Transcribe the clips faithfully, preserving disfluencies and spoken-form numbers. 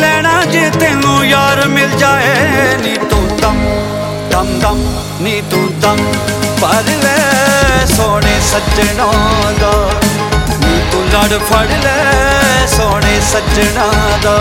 ਲੈਣਾ ਜੇ ਤੈਨੂੰ ਯਾਰ ਮਿਲ ਜਾਏ। ਨੀ ਤੂੰ ਦਮ ਦਮ ਦਮ ਨੀ ਤੂੰ ਦਮ ਭਰ ਲੈ ਸੋਹਣੇ ਸੱਜਣਾ ਦਾ। ਨੀ ਤੂੰ ਲੜ ਫੜ ਲੈ ਸੋਹਣੇ ਸੱਜਣਾ ਦਾ।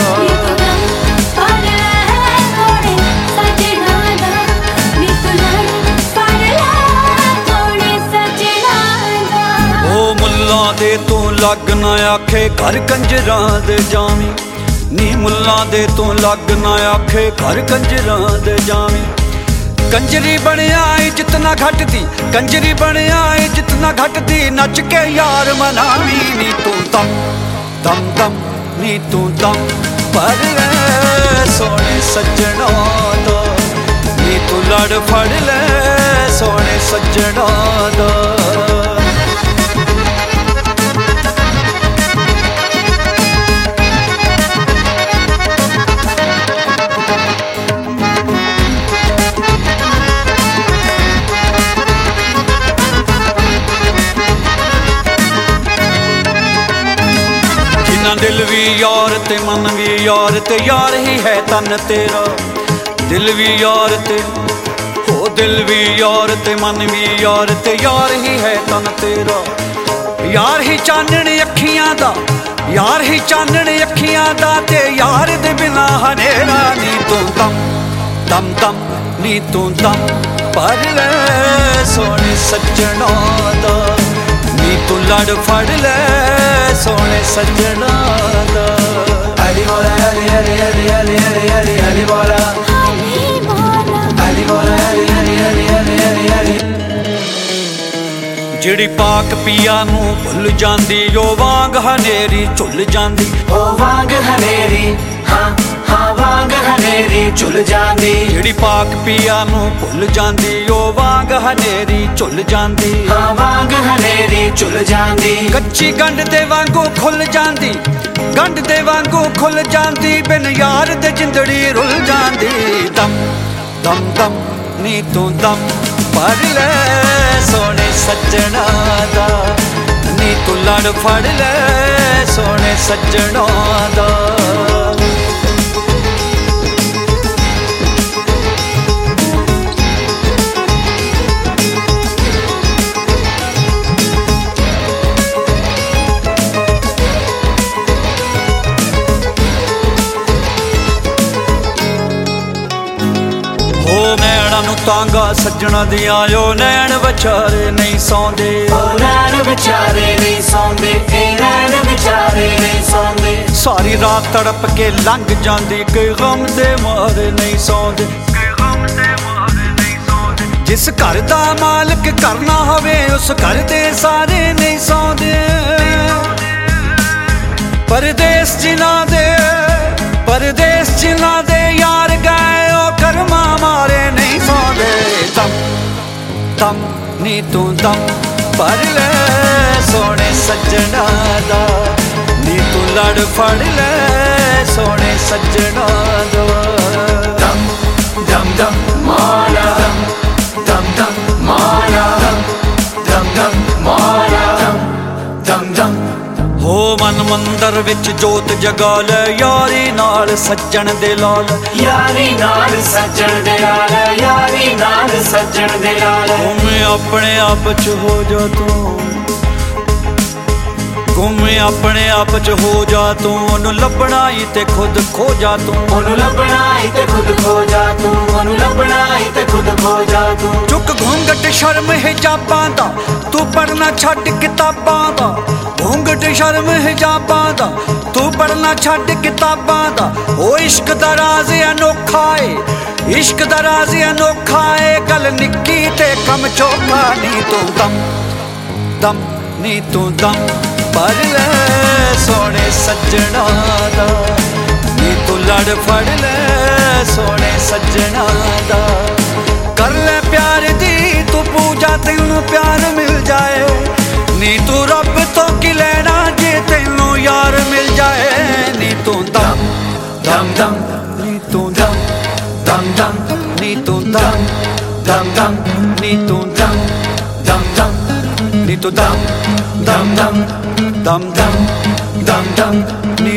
ਮੁੱਲਾਂ ਦੇ ਤੂੰ ਲੱਗ ਨਾ ਆਖੇ ਘਰ ਕੰਜਰਾਂ ਦੇ ਜਾਵੀਂ। ਨੀ ਮੁੱਲਾਂ ਦੇ ਤੂੰ ਲੱਗ ਨਾ ਆਖੇ ਘਰ ਕੰਜਰਾਂ ਦੇ ਜਾਵੀਂ। ਕੰਜਰੀ ਬਣਿਆ ਇੱਜ਼ਤ ਨਾ ਘਟਦੀ, ਕੰਜਰੀ ਬਣਿਆ ਇੱਜ਼ਤ ਨਾ ਘਟਦੀ, ਨੱਚ ਕੇ ਯਾਰ ਮਨਾਵੀਂ। ਨੀ ਤੂੰ ਦਮ ਦਮ ਦਮ ਨੀ ਤੂੰ ਦਮ ਭਰ ਲੈ ਸੋਹਣੇ ਸੱਜਣਾ ਦਾ। ਨੀ ਤੂੰ ਲੜ ਫੜ ਲੈ ਸੋਹਣੇ ਸੱਜਣਾ ਦਾ। ਦਿਲ ਵੀ ਯਾਰ ਤੇ ਮਨ ਵੀ ਯਾਰ ਤੇ ਯਾਰ ਹੀ ਹੈ ਤਨ ਤੇਰਾ। ਦਿਲ ਵੀ ਯਾਰ ਤੇ ਹੋ ਦਿਲ ਵੀ ਯਾਰ ਤੇ ਮਨ ਵੀ ਯਾਰ ਤੇ ਯਾਰ ਹੀ ਹੈ ਤਨ ਤੇਰਾ। ਯਾਰ ਹੀ ਚਾਨਣ ਅੱਖੀਆਂ ਦਾ, ਯਾਰ ਹੀ ਚਾਨਣ ਅੱਖੀਆਂ ਦਾ, ਤੇ ਯਾਰ ਦੇ ਬਿਨਾ ਹਨੇਰਾ। ਨੀ ਤੂੰ ਦਮ ਦਮ ਦਮ ਨੀ ਤੂੰ ਦਮ ਭਰ ਲੈ ਸੋਹਣੇ ਸੱਜਣਾ ਦਾ। ਨੀ ਤੂੰ ਲੜ ਫੜ ਲੈ ਸੋਹਣੇ ਸੱਜਣਾ ਦਾ। ਅਲੀ ਮੋਲਾ ਅਲੀ ਅਲੀ ਅਲੀ ਅਲੀ ਅਲੀ ਅਲੀ ਅਲੀ ਮੋਲਾ ਅਲੀ ਮੋਲਾ ਅਲੀ ਮੋਲਾ ਅਲੀ ਅਲੀ ਅਲੀ ਅਲੀ ਅਲੀ ਅਲੀ। ਜਿਹੜੀ ਪਾਕ ਪੀਆ ਨੂੰ ਭੁੱਲ ਜਾਂਦੀ, ਉਹ ਵਾਂਗ ਹਨੇਰੀ ਝੁੱਲ ਜਾਂਦੀ। ਉਹ ਵਾਂਗ ਹਨੇਰੀ ਹਾਂ ਹਾਂ ਵਾਂਗ ਹਨੇਰੀ ਝੁੱਲ ਜਾਂਦੀ। ਜਿਹੜੀ ਪਾਕ ਪੀਆ ਨੂੰ ਭੁੱਲ ਜਾਂਦੀ, ਉਹ ਵਾਂਗ ਹਨੇਰੀ ਝੁੱਲ ਜਾਂਦੀ। ਹਾਂ ਵਾਂਗ ਹਨੇਰੀ ਝੁੱਲ ਜਾਂਦੀ। ਕੱਚੀ ਗੰਢ ਦੇ ਵਾਂਗੂ ਖੁੱਲ ਜਾਂਦੀ, ਗੰਢ ਦੇ ਵਾਂਗੂ ਖੁੱਲ ਜਾਂਦੀ, ਬਿਨ ਯਾਰ ਦੇ ਜਿੰਦੜੀ ਰੁੱਲ ਜਾਂਦੀ। ਦਮ ਦਮ ਦਮ ਨੀ ਤੂੰ ਦਮ ਭਰ ਲੈ ਸੋਹਣੇ ਸੱਜਣਾ ਦਾ। ਨੀ ਤੂੰ ਲੜ ਫੜ ਲੈ ਸੋਹਣੇ ਸੱਜਣਾ ਦਾ। ਨੈਣਾ ਨੂੰ ਤਾਂਗਾ ਸੱਜਣਾ ਦੀਆਂ, ਓ ਨੈਣ ਵਿਚਾਰੇ ਨਹੀਂ ਸੌਂਦੇ। ਓ ਨੈਣ ਵਿਚਾਰੇ ਨਹੀਂ ਸੌਂਦੇ, ਇਹ ਨੈਣ ਵਿਚਾਰੇ ਨਹੀਂ ਸੌਂਦੇ। ਸਾਰੀ ਰਾਤ ਤੜਪ ਕੇ ਲੰਘ ਜਾਂਦੀ, ਕੋਈ ਗਮ ਦੇ ਮਾਰੇ ਨਹੀਂ ਸੌਂਦੇ। ਜਿਸ ਘਰ ਦਾ ਮਾਲਕ ਕਰਨਾ ਹੋਵੇ, ਉਸ ਘਰ ਦੇ ਸਾਰੇ ਨਹੀਂ ਸੌਂਦੇ। ਪਰਦੇਸ ਜਿਨ੍ਹਾਂ ਦੇ ਪਰਦੇਸ ਜਿਨ੍ਹਾਂ ਦੇ ਯਾਰ ਗਏ, ਉਹ ਕਰਮਾਂ ਮਾਰੇ ਨਹੀਂ ਸੌਂਦੇ। ਦਮ ਦਮ ਨੀ ਤੂੰ ਦਮ ਭਰ ਲੈ ਸੋਹਣੇ ਸੱਜਣਾ ਦਾ। ਨੀ ਤੂੰ ਲੜ ਫੜ ਲੈ ਸੋਹਣੇ ਸੱਜਣਾ ਦਾ। ਦਮ ਦਮ ਦਮ ਮੌਲਾ ਦਮ ਦਮ ਦਮ ਮੌਲਾ ਦਮ ਦਮ ਦਮ ਮੌਲਾ ਦਮ ਦਮ ਦਮ। ਹੋ ਮਨ ਮੰਦਰ ਵਿੱਚ ਜੋਤ ਜਗਾ ਲੈ, ਯਾਰੀ ਨਾਲ ਸੱਜਣ ਦੇ ਲਾਲ। ਯਾਰੀ ਨਾਲ ਸੱਜਣ ਦੇ ਲਾਲ, ਯਾਰੀ ਨਾਲ ਸੱਜਣ ਦੇ ਲਾਲ। ਗੁੰਮ ਆਪਣੇ ਆਪ ਚ ਹੋ ਜਾ ਤੂੰ, ਗੁੰਮ ਆਪਣੇ ਆਪ ਚ ਹੋ ਜਾ ਤੂੰ, ਉਹਨੂੰ ਲੱਭਣਾ ਈ ਤੇ ਖੁਦ ਖੋ ਜਾ ਤੂੰ। ਉਹਨੂੰ ਲੱਭਣਾ ਈ ਤੇ ਖੁਦ ਖੋ ਜਾ ਤੂੰ, ਉਹਨੂੰ ਲੱਭਣਾ ਈ ਤੇ ਖੁਦ ਖੋ ਜਾ ਤੂੰ। ਚੁੱਕ ਘੁੰਗਟ ਸ਼ਰਮ ਹਿਜਾਬਾਂ ਦਾ, ਤੂੰ ਪੜਨਾ ਛੱਡ ਕਿਤਾਬਾਂ ਦਾ। ਘੁੰਗਟ ਸ਼ਰਮ ਹਿਜਾਬਾਂ ਦਾ, ਤੂੰ ਪੜਨਾ ਛੱਡ ਕਿਤਾਬਾਂ ਦਾ। ਉਹ ਇਸ਼ਕ ਦਾ ਰਾਜ਼ ਅਨੋਖਾ ਏ, ਇਸ਼ਕ ਦਾ ਰਾਜ਼ ਅਨੋਖਾ ਏ, ਗੱਲ ਨਿੱਕੀ ਤੇ ਕੰਮ ਚੋਖਾ। ਨੀ ਤੂੰ ਦਮ ਦਮ ਨੀ ਤੂੰ ਦਮ ਭਰ ਲੈ ਸੋਹਣੇ ਸੱਜਣਾ ਦਾ। ਨੀ ਤੂੰ ਲੜ ਫੜ ਲੈ ਸੋਹਣੇ ਸੱਜਣਾ ਦਾ। ਕਰ ਲੈ ਪਿਆਰ ਦੀ ਤੂੰ ਪੂਜਾ, ਤੈਨੂੰ ਪਿਆਰ ਮਿਲ ਜਾਏ। ਨੀ ਤੂੰ ਰੱਬ ਤੋਂ ਕੀ ਲੈਣਾ ਜੇ ਤੈਨੂੰ ਯਾਰ ਮਿਲ ਜਾਏ। ਨੀ ਤੂੰ ਦਮ ਦਮ ਦਮ ਨੀ ਤੂੰ ਦਮ ਦਮ ਦਮ ਨੀ ਤੂੰ ਦਮ ਦਮ ਦਮ ਨੀ ਤੂੰ ਦਮ ਦਮ ਦਮ ਨੀ ਤੂੰ ਦਮ ਦਮ ਦਮ ਦਮ ਦਮ ਦਮ ਦਮ ਨੀ